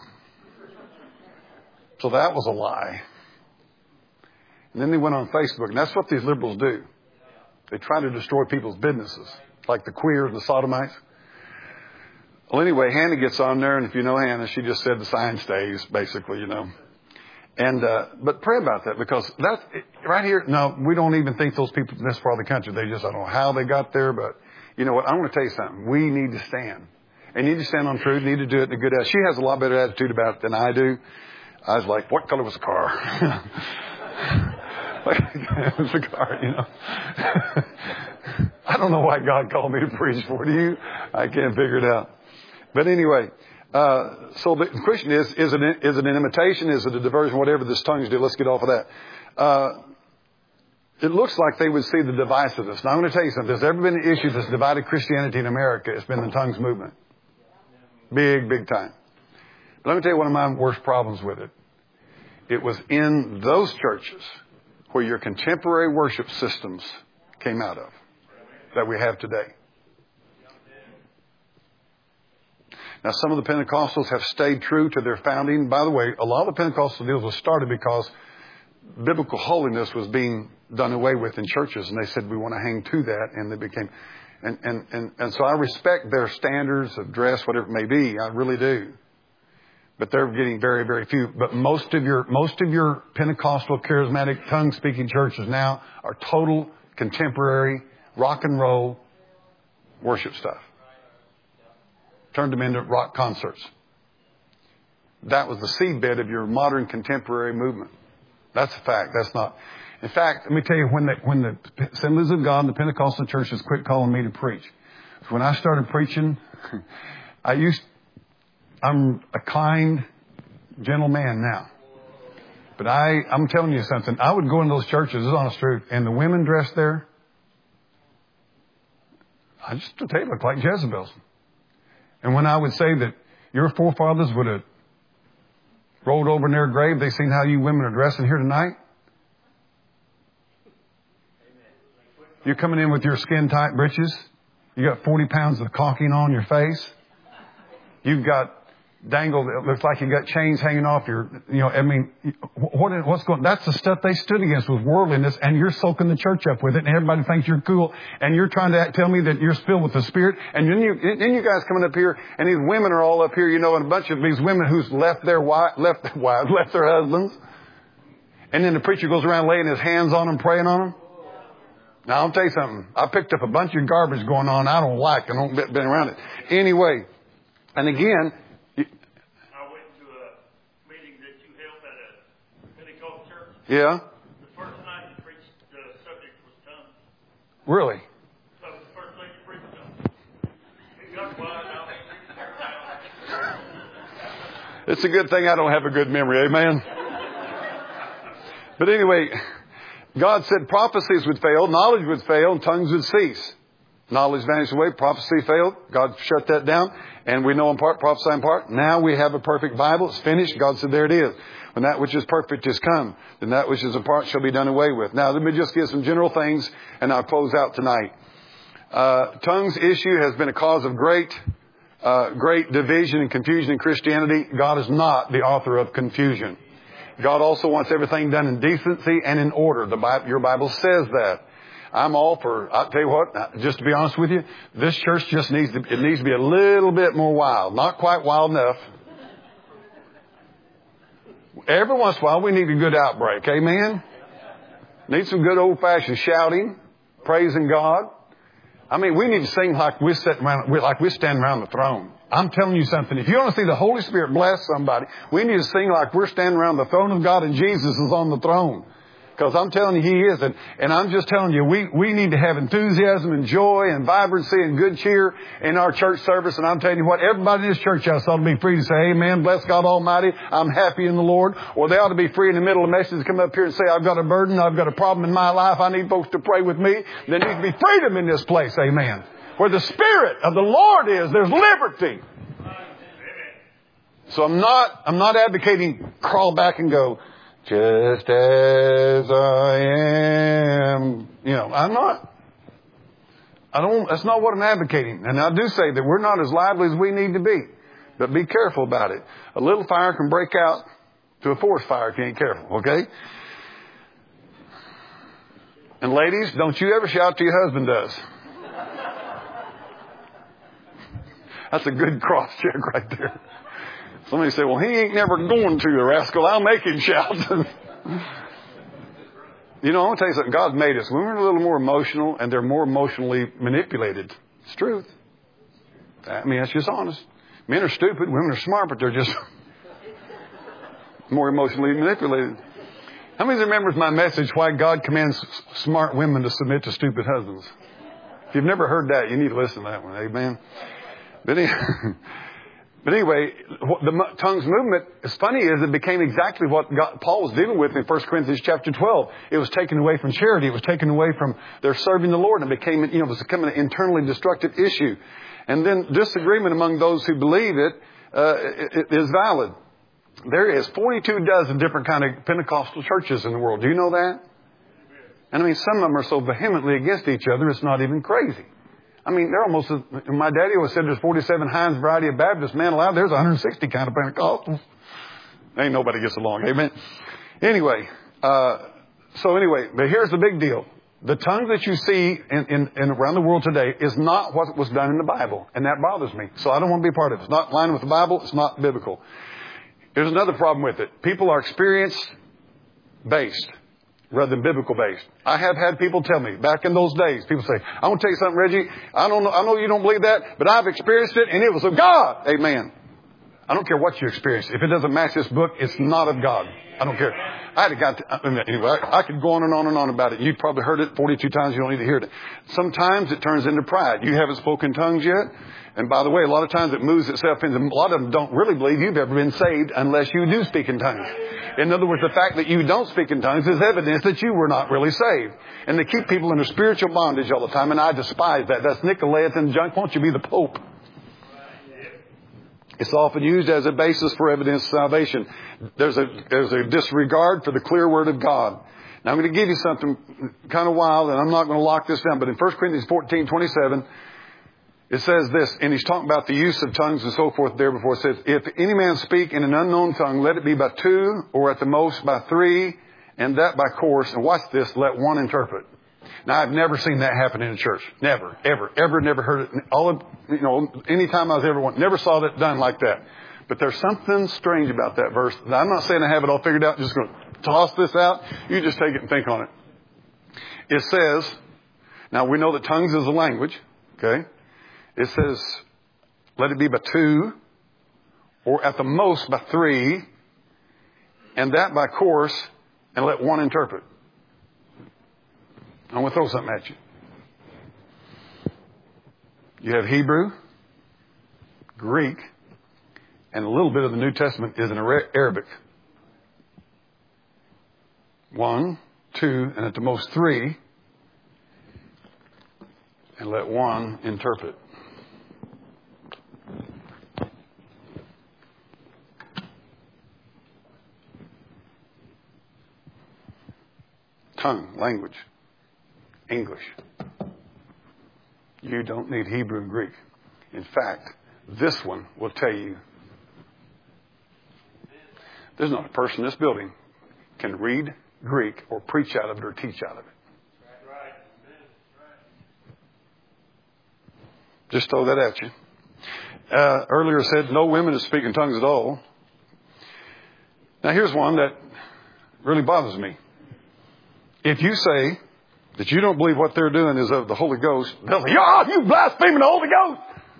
So that was a lie. And then they went on Facebook, and that's what these liberals do. They try to destroy people's businesses, like the queers and the sodomites. Well, anyway, Hannah gets on there, and if you know Hannah, she just said the sign stays, basically, you know. And uh, but pray about that because that's right here. No, we don't even think those people from this part of the country. They just I don't know how they got there, but you know what? I'm going to tell you something. We need to stand. And need to stand on truth. Need to do it in a good attitude. She has a lot better attitude about it than I do. I was like, what color was the car? It was the car, you know. I don't know why God called me to preach for. Do you? I can't figure it out. But anyway. Uh, so the question is, is it, is it an imitation? Is it a diversion? Whatever this tongues do, let's get off of that. Uh, it looks like they would see the divisiveness. Now I'm going to tell you something. If there's ever been an issue that's divided Christianity in America, it's been the tongues movement. Big, big time. But let me tell you one of my worst problems with it. It was in those churches where your contemporary worship systems came out of that we have today. Now, some of the Pentecostals have stayed true to their founding. By the way, a lot of the Pentecostal deals were started because biblical holiness was being done away with in churches. And they said, we want to hang to that. And they became, and, and, and, and so I respect their standards of dress, whatever it may be. I really do. But they're getting very, very few. But most of your, most of your Pentecostal, charismatic, tongue-speaking churches now are total contemporary rock and roll worship stuff. Turned them into rock concerts. That was the seedbed of your modern contemporary movement. That's a fact. That's not. In fact, let me tell you, when the, when the Assemblies of God and the Pentecostal churches quit calling me to preach, when I started preaching, I used, I'm a kind, gentle man now. But I, I'm telling you something. I would go in those churches, this is honest truth, and the women dressed there, I just, they look like Jezebels. And when I would say that your forefathers would have rolled over in their grave, they seen how you women are dressing here tonight. You're coming in with your skin-tight breeches. You got forty pounds of caulking on your face. You've got dangled. It looks like you got chains hanging off your, you know, I mean, what, what's going, that's the stuff they stood against was worldliness, and you're soaking the church up with it, and everybody thinks you're cool, and you're trying to act, tell me that you're filled with the Spirit, and then you, then you guys coming up here, and these women are all up here, you know, and a bunch of these women who's left their wives, left their wives, left their husbands, and then the preacher goes around laying his hands on them, praying on them. Now, I'll tell you something. I picked up a bunch of garbage going on I don't like. I don't been around it. Anyway, and again, yeah. The first night you preached, the subject was tongues. Really? So the first thing you preached tongues. It got quiet now. It's a good thing I don't have a good memory, amen? But anyway, God said prophecies would fail, knowledge would fail, and tongues would cease. Knowledge vanished away, prophecy failed. God shut that down. And we know in part, prophesy in part. Now we have a perfect Bible. It's finished. God said, there it is. When that which is perfect is come, then that which is in part shall be done away with. Now, let me just give some general things, and I'll close out tonight. Uh, tongues issue has been a cause of great, uh, great division and confusion in Christianity. God is not the author of confusion. God also wants everything done in decency and in order. The Bible, your Bible says that. I'm all for, I'll tell you what, just to be honest with you, this church just needs to, it needs to be a little bit more wild. Not quite wild enough. Every once in a while, we need a good outbreak. Amen? Need some good old-fashioned shouting, praising God. I mean, we need to sing like we're sitting around, like we're standing around the throne. I'm telling you something. If you want to see the Holy Spirit bless somebody, we need to sing like we're standing around the throne of God and Jesus is on the throne. Because I'm telling you, He is. And, and I'm just telling you, we, we need to have enthusiasm and joy and vibrancy and good cheer in our church service. And I'm telling you what, everybody in this church house ought to be free to say, amen, bless God Almighty, I'm happy in the Lord. Or they ought to be free in the middle of the message to come up here and say, I've got a burden, I've got a problem in my life, I need folks to pray with me. There needs to be freedom in this place, amen. Where the Spirit of the Lord is, there's liberty. So I'm not, I'm not advocating crawl back and go, just as I am. You know, I'm not. I don't, that's not what I'm advocating. And I do say that we're not as lively as we need to be. But be careful about it. A little fire can break out to a forest fire if you ain't careful, okay? And ladies, don't you ever shout till your husband does. That's a good cross check right there. Somebody say, well, he ain't never going to, the rascal. I'll make him shout. You know, I want to tell you something. God made us. Women are a little more emotional, and they're more emotionally manipulated. It's truth. I mean, that's just honest. Men are stupid. Women are smart, but they're just more emotionally manipulated. How many remembers my message, why God commands smart women to submit to stupid husbands? If you've never heard that, you need to listen to that one. Amen. But anyway... But anyway, the tongues movement, as funny as it became exactly what God, Paul was dealing with in First Corinthians chapter twelve. It was taken away from charity. It was taken away from their serving the Lord, and it became, you know, it was becoming an internally destructive issue. And then disagreement among those who believe it, uh, it, it is valid. There is forty-two dozen different kind of Pentecostal churches in the world. Do you know that? And I mean, some of them are so vehemently against each other, it's not even crazy. I mean, they're almost, my daddy always said there's forty-seven Heinz variety of Baptists. Man alive, there's one hundred sixty kind of Pentecostals. Ain't nobody gets along. Amen. Anyway, uh, so anyway, but here's the big deal. The tongue that you see in, in, in around the world today is not what was done in the Bible. And that bothers me. So I don't want to be a part of it. It's not in line with the Bible. It's not biblical. There's another problem with it. People are experience-based rather than biblical based. I have had people tell me back in those days, people say, I want to tell you something, Reggie. I don't know, I know you don't believe that, but I've experienced it and it was of God. Amen. I don't care what you experience. If it doesn't match this book, it's not of God. I don't care. I had a guy, t- anyway, I, I could go on and on and on about it. You've probably heard it forty-two times. You don't need to hear it. Sometimes it turns into pride. You haven't spoken tongues yet. And by the way, a lot of times it moves itself into, a lot of them don't really believe you've ever been saved unless you do speak in tongues. In other words, the fact that you don't speak in tongues is evidence that you were not really saved. And they keep people under spiritual bondage all the time, and I despise that. That's Nicolaitans junk. Won't you be the Pope? It's often used as a basis for evidence of salvation. There's a, there's a disregard for the clear word of God. Now I'm going to give you something kind of wild, and I'm not going to lock this down, but in First Corinthians fourteen twenty-seven, It says this, and he's talking about the use of tongues and so forth there before. It says, if any man speak in an unknown tongue, let it be by two or at the most by three, and that by course. And watch this, let one interpret. Now, I've never seen that happen in a church. Never, ever, ever, never heard it. All of, you know, any time I was ever one, never saw that done like that. But there's something strange about that verse. Now, I'm not saying I have it all figured out. I'm just going to toss this out. You just take it and think on it. It says, now we know that tongues is a language, okay? It says, let it be by two, or at the most by three, and that by course, and let one interpret. I'm going to throw something at you. You have Hebrew, Greek, and a little bit of the New Testament is in Arabic. One, two, and at the most three, and let one interpret. Tongue, language, English. You don't need Hebrew and Greek. In fact, this one will tell you there's not a person in this building can read Greek or preach out of it or teach out of it. Just throw that at you. Uh, earlier said no women to speak in tongues at all. Now here's one that really bothers me. If you say that you don't believe what they're doing is of the Holy Ghost, they'll say, "Oh, you blaspheming the Holy Ghost!"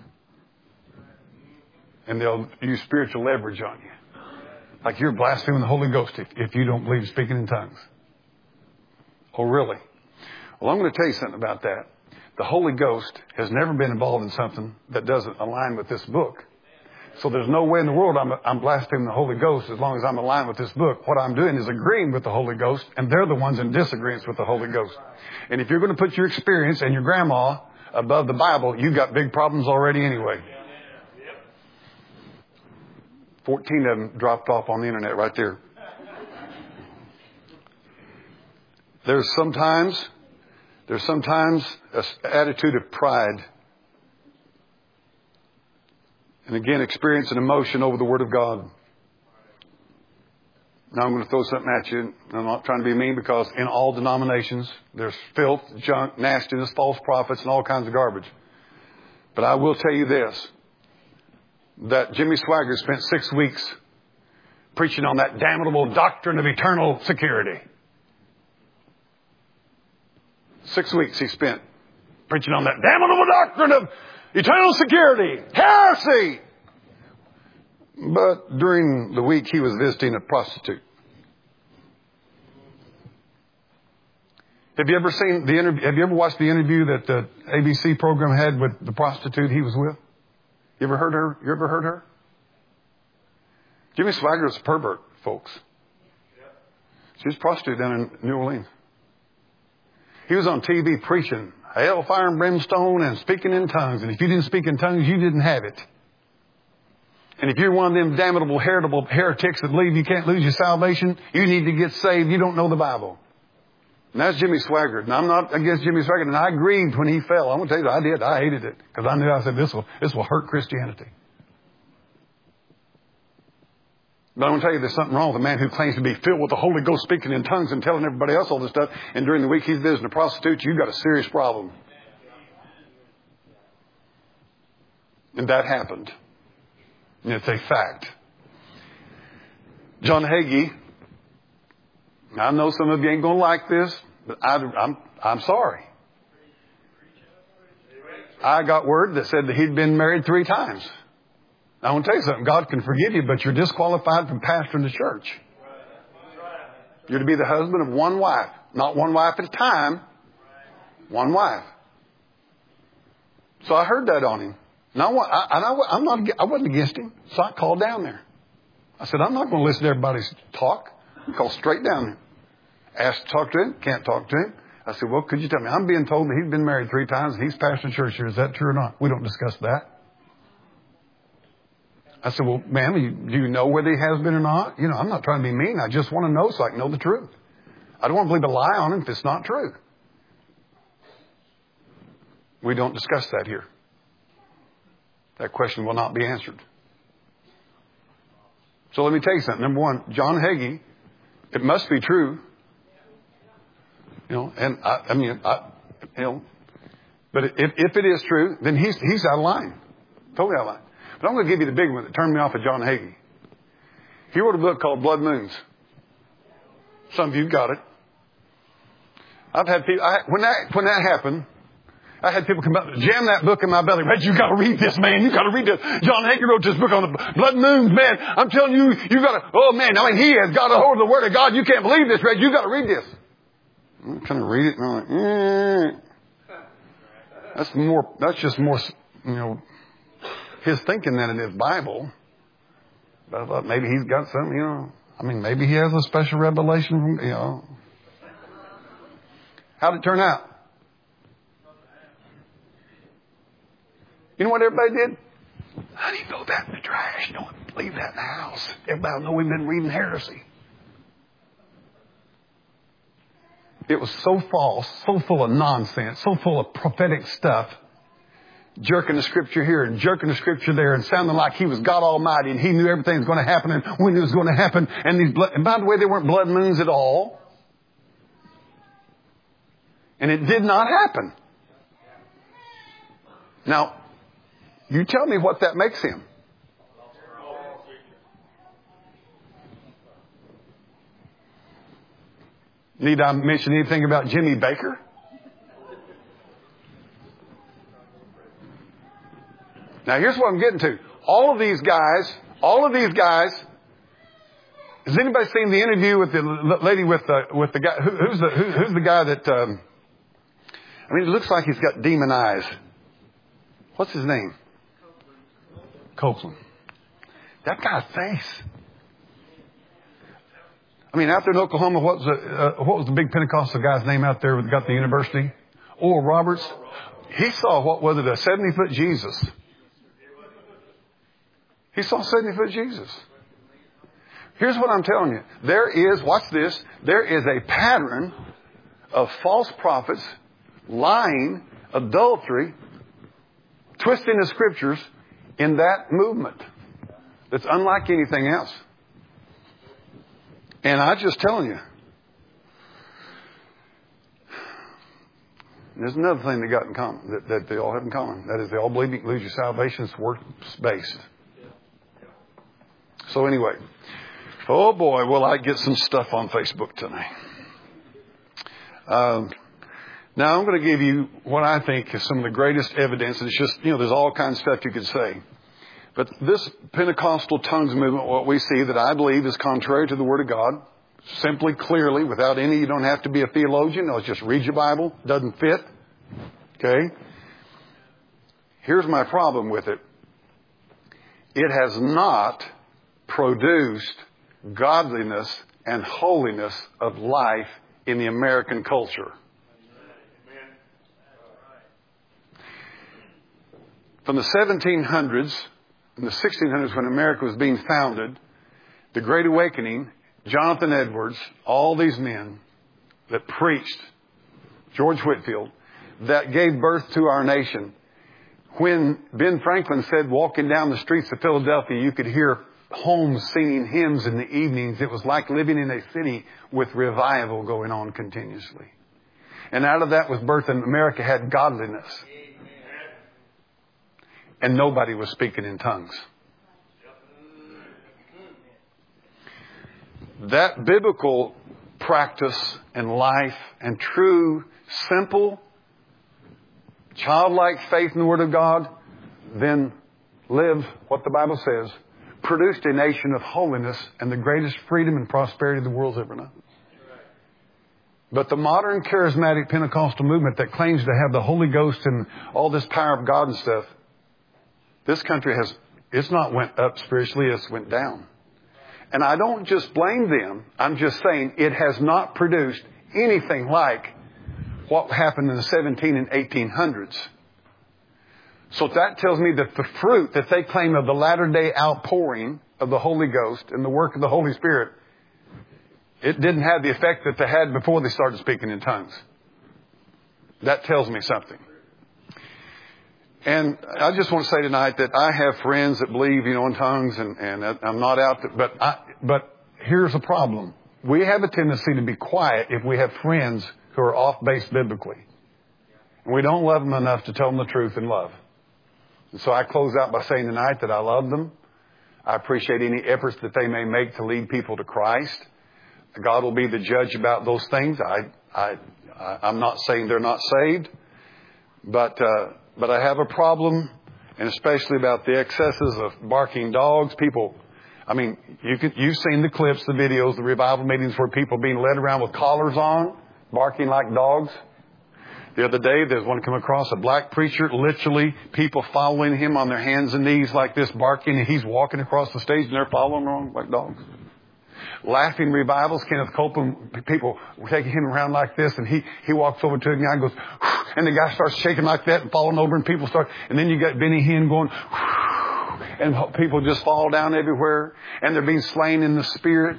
And they'll use spiritual leverage on you. Like you're blaspheming the Holy Ghost if, if you don't believe speaking in tongues. Oh, really? Well, I'm going to tell you something about that. The Holy Ghost has never been involved in something that doesn't align with this book. So there's no way in the world I'm, I'm blaspheming the Holy Ghost as long as I'm aligned with this book. What I'm doing is agreeing with the Holy Ghost, and they're the ones in disagreement with the Holy Ghost. And if you're going to put your experience and your grandma above the Bible, you've got big problems already anyway. Fourteen of them dropped off on the internet right there. There's sometimes, there's sometimes an attitude of pride. And again, experience and emotion over the Word of God. Now I'm going to throw something at you. I'm not trying to be mean because in all denominations, there's filth, junk, nastiness, false prophets, and all kinds of garbage. But I will tell you this, that Jimmy Swaggart spent six weeks preaching on that damnable doctrine of eternal security. Six weeks he spent preaching on that damnable doctrine of eternal security. Heresy! But during the week he was visiting a prostitute. Have you ever seen the interview? Have you ever watched the interview that the A B C program had with the prostitute he was with? You ever heard her? You ever heard her? Jimmy Swaggart is a pervert, folks. She was a prostitute down in New Orleans. He was on T V preaching hell, fire, and brimstone and speaking in tongues. And if you didn't speak in tongues, you didn't have it. And if you're one of them damnable, heritable heretics that believe you can't lose your salvation, you need to get saved. You don't know the Bible. And that's Jimmy Swaggart. And I'm not against Jimmy Swaggart. And I grieved when he fell. I'm going to tell you, I did. I hated it. Because I knew, I said, this will, this will hurt Christianity. But I'm going to tell you, there's something wrong with a man who claims to be filled with the Holy Ghost, speaking in tongues and telling everybody else all this stuff. And during the week he's visiting a prostitute. You've got a serious problem. And that happened. And it's a fact. John Hagee. I know some of you ain't going to like this, but I, I'm, I'm sorry. I got word that said that he'd been married three times. I want to tell you something. God can forgive you, but you're disqualified from pastoring the church. You're to be the husband of one wife. Not one wife at a time. One wife. So I heard that on him. And I, I, I, I'm not, I wasn't against him. So I called down there. I said, I'm not going to listen to everybody's talk. I called straight down there. Asked to talk to him. Can't talk to him. I said, well, could you tell me? I'm being told that he's been married three times and he's pastoring church here. Is that true or not? We don't discuss that. I said, well, ma'am, you, do you know whether he has been or not? You know, I'm not trying to be mean. I just want to know so I can know the truth. I don't want to believe a lie on him if it's not true. We don't discuss that here. that question will not be answered. So let me tell you something. Number one, John Hagee, it must be true. You know, and I, I mean, I, you know, but if, if it is true, then he's, he's out of line. Totally out of line. But I'm going to give you the big one that turned me off of John Hagee. He wrote a book called Blood Moons. Some of you got it. I've had people, I, when that, when that happened, I had people come up and jam that book in my belly. Reg, you got to read this, man. You got to read this. John Hagee wrote this book on the blood moons, man. I'm telling you, you got to, oh man, I mean, he has got a hold of the Word of God. You can't believe this, Reg. You got to read this. I'm trying to read it, and I'm like, mm. That's more, that's just more, you know, his thinking than it is Bible. But I thought maybe he's got something, you know. I mean, maybe he has a special revelation from, you know. How'd it turn out? You know what everybody did? Honey, throw that in the trash. Don't leave that in the house. Everybody will know we've been reading heresy. It was so false, so full of nonsense, so full of prophetic stuff. Jerking the scripture here and jerking the scripture there and sounding like he was God Almighty and he knew everything was going to happen and when it was going to happen. And these blood, and by the way, they weren't blood moons at all. And it did not happen. Now, you tell me what that makes him. Need I mention anything about Jimmy Baker? Now, here's what I'm getting to. All of these guys, all of these guys, has anybody seen the interview with the lady with the, with the guy, who, who's the, who, who's the guy that, um, I mean, it looks like he's got demon eyes. What's his name? Copeland. That guy's face. I mean, out there in Oklahoma, what was the, uh, what was the big Pentecostal guy's name out there that got the university? Oral Roberts. He saw, what was it, a seventy-foot Jesus. He saw seventy-foot Jesus. Here's what I'm telling you. There is, watch this, there is a pattern of false prophets, lying, adultery, twisting the scriptures in that movement that's unlike anything else. And I'm just telling you, there's another thing they got in common, that, that they all have in common. That is, they all believe you can lose your salvation. It's works-based. So anyway, oh boy, will I get some stuff on Facebook tonight. Um, now I'm going to give you what I think is some of the greatest evidence. It's just, you know, there's all kinds of stuff you could say. But this Pentecostal tongues movement, what we see that I believe is contrary to the Word of God, simply, clearly, without any, you don't have to be a theologian. No, just read your Bible. Doesn't fit. Okay? Here's my problem with it. It has not produced godliness and holiness of life in the American culture. From the seventeen hundreds and the sixteen hundreds, when America was being founded, the Great Awakening, Jonathan Edwards, all these men that preached, George Whitefield, that gave birth to our nation. When Ben Franklin said, walking down the streets of Philadelphia, you could hear homes singing hymns in the evenings. It was like living in a city with revival going on continuously. And out of that was birthed, and America had godliness. And nobody was speaking in tongues. That biblical practice and life and true, simple, childlike faith in the Word of God, then live what the Bible says, produced a nation of holiness and the greatest freedom and prosperity the world's ever known. But the modern charismatic Pentecostal movement that claims to have the Holy Ghost and all this power of God and stuff, this country has, it's not went up spiritually, it's went down. And I don't just blame them. I'm just saying it has not produced anything like what happened in the seventeen and eighteen hundreds. So that tells me that the fruit that they claim of the latter-day outpouring of the Holy Ghost and the work of the Holy Spirit, it didn't have the effect that they had before they started speaking in tongues. That tells me something. And I just want to say tonight that I have friends that believe, you know, in tongues, and, and I'm not out to, but I, but here's the problem. We have a tendency to be quiet if we have friends who are off base biblically. And we don't love them enough to tell them the truth in love. And so I close out by saying tonight that I love them. I appreciate any efforts that they may make to lead people to Christ. God will be the judge about those things. I, I, I'm not saying they're not saved, but, uh, but I have a problem, and especially about the excesses of barking dogs. People, I mean, you could, you've seen the clips, the videos, the revival meetings where people being led around with collars on, barking like dogs. The other day, there's one come across a black preacher, literally people following him on their hands and knees like this, barking, and he's walking across the stage and they're following along like dogs. Laughing revivals, Kenneth Copeland, people were taking him around like this, and he, he walks over to a guy and goes, and the guy starts shaking like that and falling over, and people start, and then you got Benny Hinn going, and people just fall down everywhere, and they're being slain in the Spirit.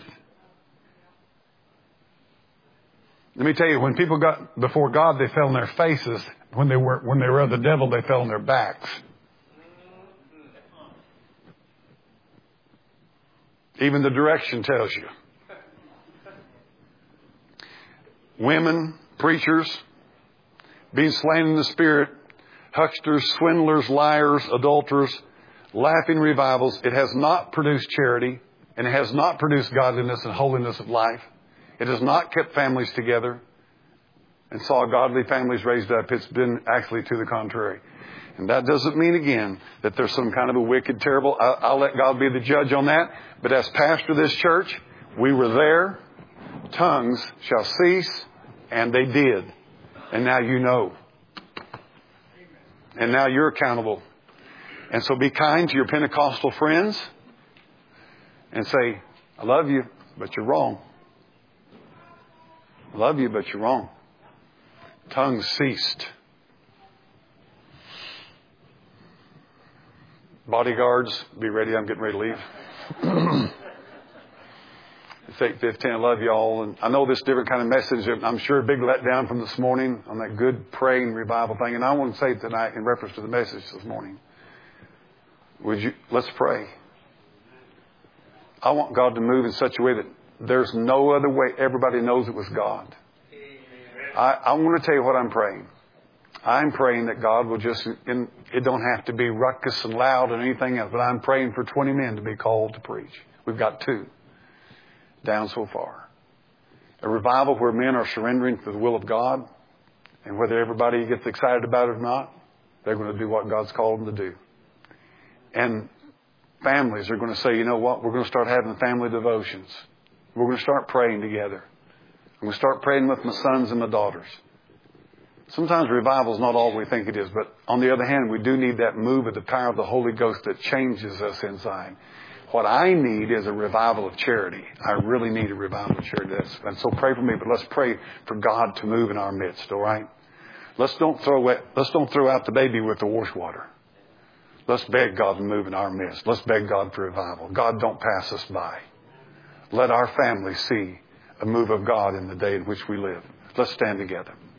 Let me tell you, when people got before God, they fell on their faces. When they were, when they were of the devil, they fell on their backs. Even the direction tells you. Women, preachers, being slain in the Spirit, hucksters, swindlers, liars, adulterers, laughing revivals. It has not produced charity, and it has not produced godliness and holiness of life. It has not kept families together and saw godly families raised up. It's been actually to the contrary. And that doesn't mean, again, that there's some kind of a wicked, terrible... I'll, I'll let God be the judge on that. But as pastor of this church, we were there. Tongues shall cease. And they did. And now you know. And now you're accountable. And so be kind to your Pentecostal friends. And say, I love you, but you're wrong. I love you, but you're wrong. Tongues ceased. Bodyguards, be ready. I'm getting ready to leave. It's eight fifteen. I love you all. And I know this different kind of message. I'm sure a big letdown from this morning on that good praying revival thing. And I want to say tonight in reference to the message this morning. Would you, let's pray. I want God to move in such a way that there's no other way. Everybody knows it was God. I, I want to tell you what I'm praying. I'm praying that God will just, in, it don't have to be ruckus and loud and anything else, but I'm praying for twenty men to be called to preach. We've got two down so far. A revival where men are surrendering to the will of God, and whether everybody gets excited about it or not, they're going to do what God's called them to do. And families are going to say, you know what, we're going to start having family devotions. We're going to start praying together. I'm going to start praying with my sons and my daughters. Sometimes revival is not all we think it is, but on the other hand, we do need that move of the power of the Holy Ghost that changes us inside. What I need is a revival of charity. I really need a revival of charity. That's, and so pray for me, but let's pray for God to move in our midst, all right? Let's don't throw away, let's don't throw out the baby with the wash water. Let's beg God to move in our midst. Let's beg God for revival. God, don't pass us by. Let our family see a move of God in the day in which we live. Let's stand together.